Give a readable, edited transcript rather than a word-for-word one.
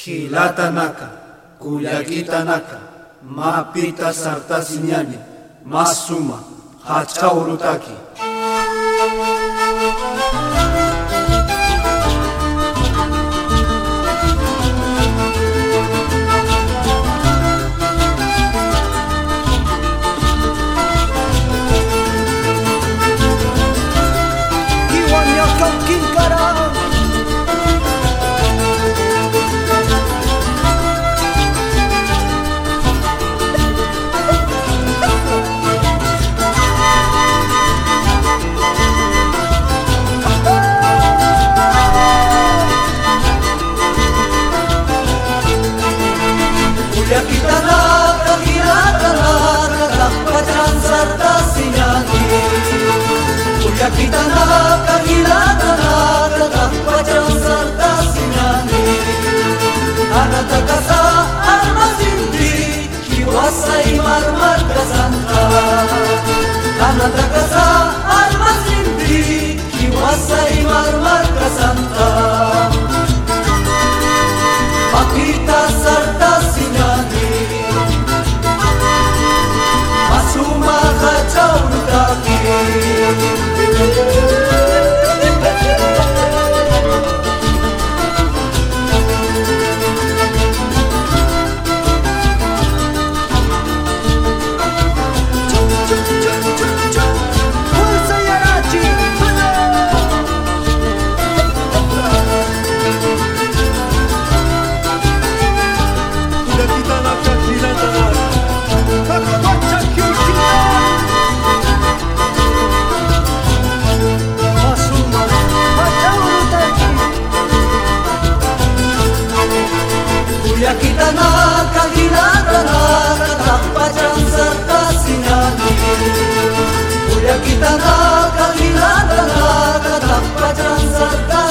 Hilatanaka, kullakitanaka, mapita sartasiñani, masuma, hachkaurutaki. Kullakitanaka, hilatanaka, takpachan sartasiñani. Kullakitanaka, hilatanaka, takpachan sartasiñani. Anatakasa almasinti, kiwasay marmarka santa. Anatakasa almasinti, kiwasay marmarka santa. Mapita sartasiñani, masuma hachkaurutaki. Kullakitanaka, hilatanaka, takpachan sartasiñani. Kullakitanaka, hilatanaka, takpachan sartasiñani.